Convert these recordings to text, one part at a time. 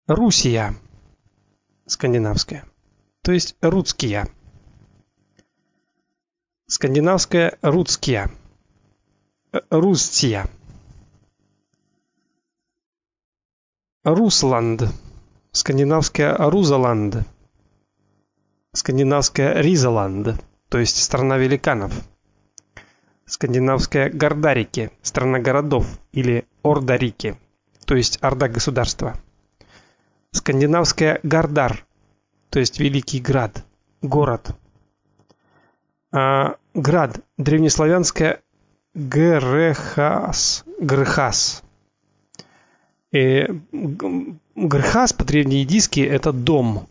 Русия скандинавская, то есть русские. Скандинавская русские. Руссия. Русланд. Скандинавская Рузаланд. Скандинавская Ризаланд, то есть страна великанов. Скандинавская Гордарики, страна городов, или Ордарики, то есть орда государства. Скандинавская Гардар, то есть великий град, город. Град, древнеславянская Грехас. Грехас по-древнеидийски это дом.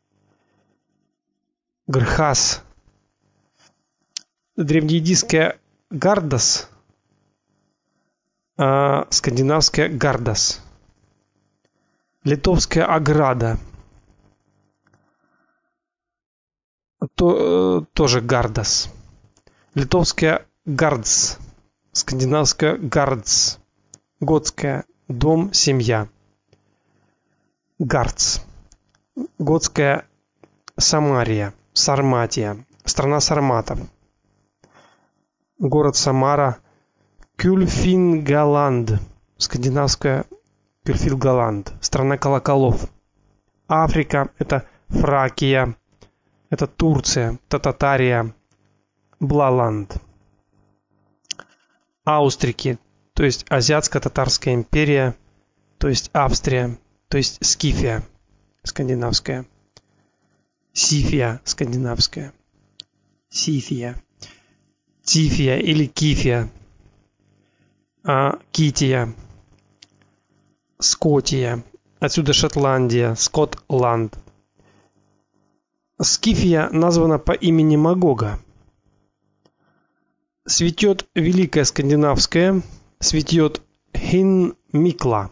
Грехас. Древнеидийская Гардас, скандинавская Гардас. Литовская Аграда. Тоже Гардас. Литовская Гардс, скандинавская Гардс. Готская дом, семья. Гардс. Готская Самария, Сарматия, страна сарматов. Город Самара, Кюльфингаланд, скандинавская Кюльфингаланд, страна колоколов. Африка это Фракия, это Турция, Татария, Блаланд. Аустрики, то есть Азиатско-Татарская империя, то есть Австрия, то есть Скифия скандинавская. Сифия скандинавская. Сифия. Тифия или Кифия. Кития. Скотия. Отсюда Шотландия, Скотланд. Скифия названа по имени Магога. Цветет Великая Скандинавская, цветет Хинмикла.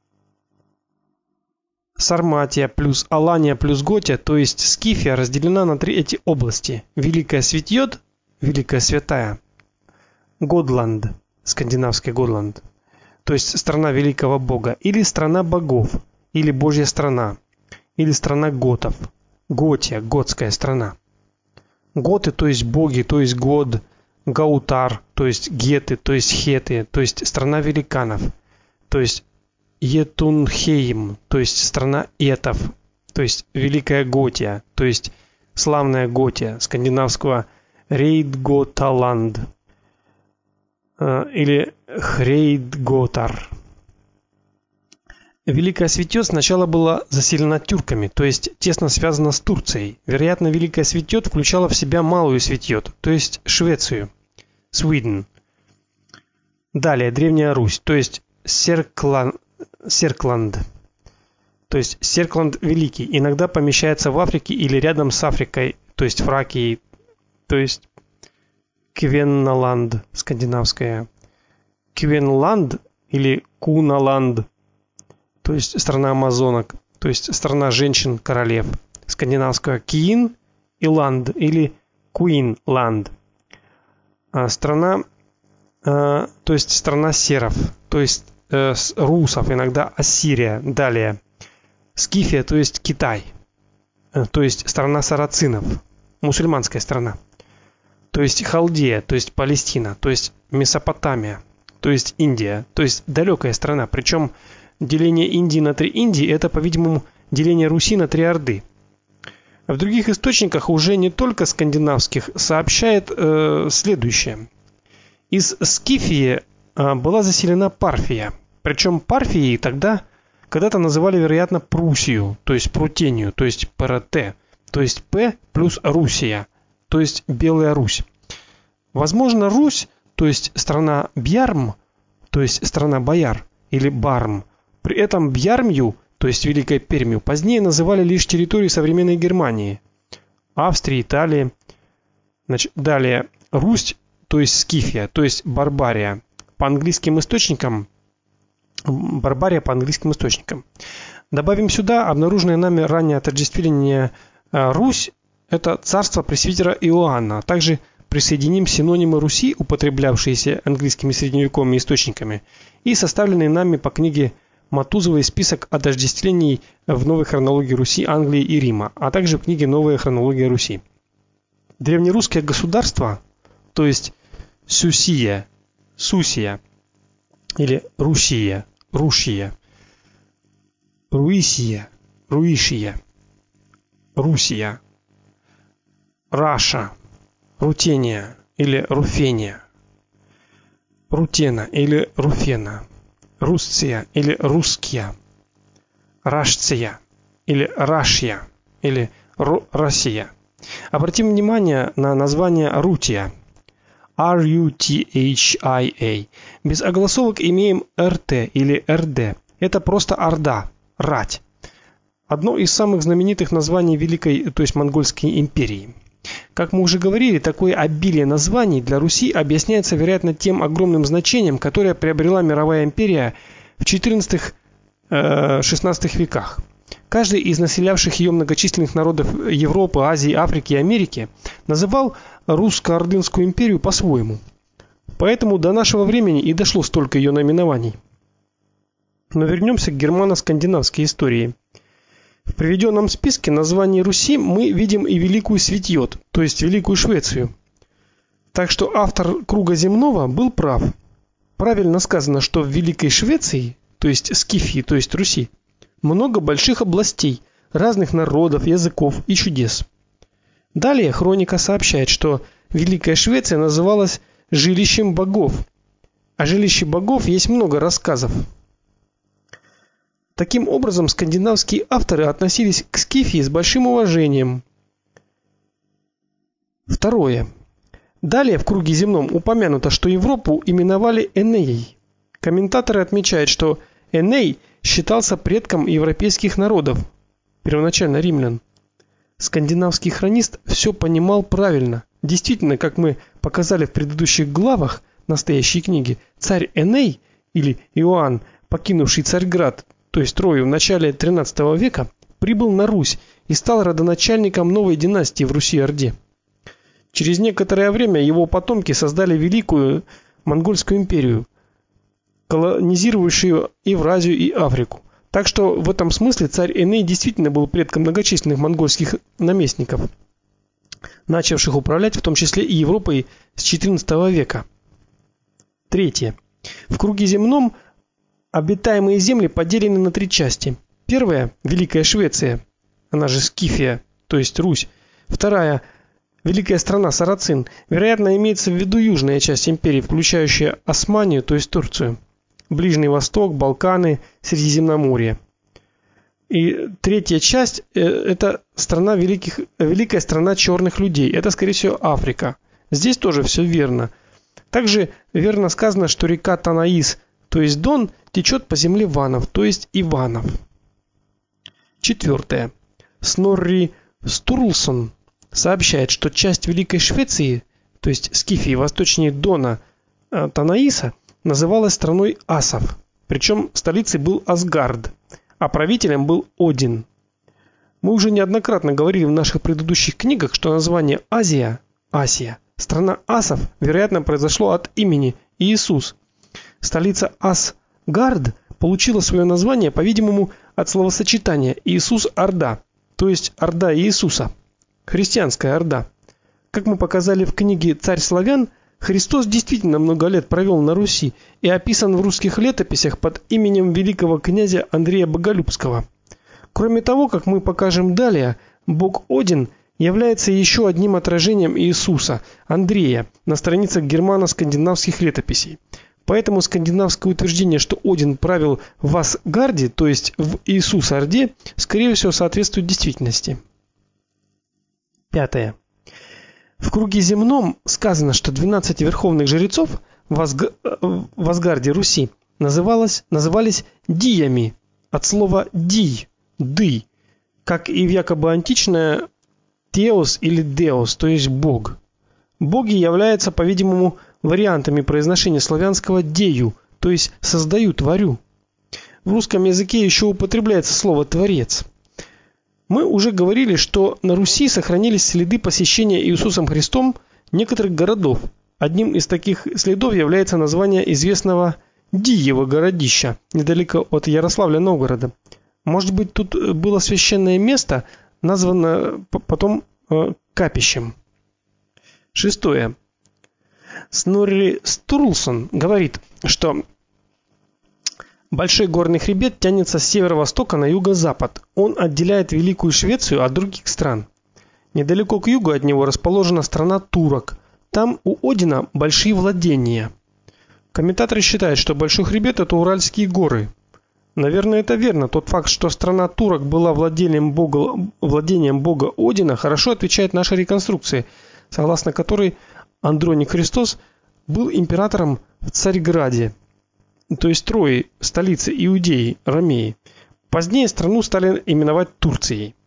Сарматия плюс Алания плюс Готия, то есть Скифия, разделена на три эти области. Великая цветет, Великая святая. Годланд, скандинавский Годланд, то есть страна великого бога, или страна богов, или Божья страна, или страна готов. Готия, готская страна. Готы, то есть боги, то есть год. Гаутар, то есть геты, то есть хеты, то есть страна великанов, то есть Етунхейм, то есть страна этов, то есть Великая Готия, то есть славная Готия, скандинавского Рейдготаланд или Хрейдготар. Великая Светет сначала была заселена тюрками, то есть тесно связана с Турцией. Вероятно, Великая Светет включала в себя Малую Светет, то есть Швецию, Свиден. Далее Древняя Русь, то есть Серкланд, то есть Серкланд Великий, иногда помещается в Африке или рядом с Африкой, то есть Фракией, то есть Квенналанд, скандинавская. Квенланд или Куналанд, то есть страна амазонок, то есть страна женщин-королев. Скандинавская Киин и Ланд или Куинланд. Страна, то есть страна серов, то есть русов, иногда Ассирия. Далее Скифия, то есть Китай, то есть страна сарацинов, мусульманская страна. То есть Халдея, то есть Палестина, то есть Месопотамия, то есть Индия, то есть далекая страна. Причем деление Индии на три Индии это, по-видимому, деление Руси на три Орды. В других источниках, уже не только скандинавских, сообщает следующее. Из Скифии была заселена Парфия. Причем Парфией тогда когда-то называли, вероятно, Пруссию, то есть Прутению, то есть ПРТ, то есть П плюс Руссия, то есть Белая Русь. Возможно, Русь, то есть страна Бьярм, то есть страна бояр, или Барм. При этом Бьярмью, то есть Великой Пермью, позднее называли лишь территорию современной Германии, Австрии, Италии. Далее Русь, то есть Скифия, то есть Барбария. По английским источникам Барбария по английским источникам. Добавим сюда обнаруженное нами ранее отождествление Русь это царство пресвитера Иоанна, а также присоединим синонимы Руси, употреблявшиеся английскими средневековыми источниками, и составленные нами по книге Матузовый список отождествлений в новой хронологии Руси, Англии и Рима, а также в книге Новая хронология Руси. Древнерусское государство, то есть Сусия, Сусия или Русия, Рушия, Руисия, Руишия, Русия, Раша, Рутения или Руфения, Рутена или Руфена, Русция или Руския, Рашция или Рашья или Россия. Обратим внимание на название Рутия. R-U-T-H-I-A. Без огласовок имеем РТ или РД. Это просто Орда, рать. Одно из самых знаменитых названий Великой, то есть Монгольской империи. Как мы уже говорили, такое обилие названий для Руси объясняется, вероятно, тем огромным значением, которое приобрела мировая империя в XIV-XVI веках. Каждый из населявших ее многочисленных народов Европы, Азии, Африки и Америки называл русско-ордынскую империю по-своему. Поэтому до нашего времени и дошло столько ее наименований. Но вернемся к германо-скандинавской истории. В приведенном списке названий Руси мы видим и Великую Светьёт, то есть Великую Швецию. Так что автор Круга земного был прав. Правильно сказано, что в Великой Швеции, то есть Скифии, то есть Руси, много больших областей, разных народов, языков и чудес. Далее хроника сообщает, что Великая Швеция называлась жилищем богов. О жилище богов есть много рассказов. Таким образом, скандинавские авторы относились к Скифии с большим уважением. Второе. Далее в Круге земном упомянуто, что Европу именовали Энеей. Комментаторы отмечают, что Эней считался предком европейских народов, первоначально римлян. Скандинавский хронист все понимал правильно. Действительно, как мы показали в предыдущих главах настоящей книги, царь Эней или Иоанн, покинувший Царьград, то есть Трою в начале XIII века, прибыл на Русь и стал родоначальником новой династии в Руси-Орде. Через некоторое время его потомки создали великую монгольскую империю, колонизировавшую Евразию и Африку. Так что в этом смысле царь Эней действительно был предком многочисленных монгольских наместников, начавших управлять в том числе и Европой с XIV века. Третье. В Круге земном обитаемые земли поделены на три части. Первая Великая Швеция, она же Скифия, то есть Русь. Вторая Великая страна Сарацин. Вероятно, имеется в виду южная часть империи, включающая Османию, то есть Турцию, Ближний Восток, Балканы, Средиземноморье. И третья часть это страна великая страна черных людей. Это, скорее всего, Африка. Здесь тоже все верно. Также верно сказано, что река Танаис, то есть Дон, течет по земле ванов, то есть Иванов. Четвертое. Снорри Стурлсон сообщает, что часть Великой Швеции, то есть Скифии, восточнее Дона, Танаиса, называлась страной асов. Причем столицей был Асгард, а правителем был Один. Мы уже неоднократно говорили в наших предыдущих книгах, что название Азия, страна асов, вероятно, произошло от имени Иисус. Столица Асгард получила свое название, по-видимому, от словосочетания Иисус-Орда, то есть Орда Иисуса, христианская Орда. Как мы показали в книге «Царь славян», Христос действительно много лет провел на Руси и описан в русских летописях под именем великого князя Андрея Боголюбского. Кроме того, как мы покажем далее, бог Один является еще одним отражением Иисуса, Андрея, на страницах германо-скандинавских летописей. Поэтому скандинавское утверждение, что Один правил в Асгарде, то есть в Иисус-Орде, скорее всего, соответствует действительности. Пятое. В Круге земном сказано, что 12 верховных жрецов в Асгарде Руси назывались диями, от слова дий, ды, как и в якобы античное теос или деос, то есть бог. Боги являются, по-видимому, вариантами произношения славянского дею, то есть создаю, творю. В русском языке еще употребляется слово творец. Мы уже говорили, что на Руси сохранились следы посещения Иисусом Христом некоторых городов. Одним из таких следов является название известного Диево городища, недалеко от Ярославля-Новгорода. Может быть, тут было священное место, названо потом капищем. Шестое. Снорри Стурлсон говорит, что большой горный хребет тянется с северо-востока на юго-запад. Он отделяет Великую Швецию от других стран. Недалеко к югу от него расположена страна турок. Там у Одина большие владения. Комментаторы считают, что большой хребет это Уральские горы. Наверное, это верно. Тот факт, что страна турок была владением бога Одина, хорошо отвечает нашей реконструкции, согласно которой Андроник Христос был императором в Царьграде, то есть Трои, столице Иудеи, Ромеи. Позднее страну стали именовать Турцией.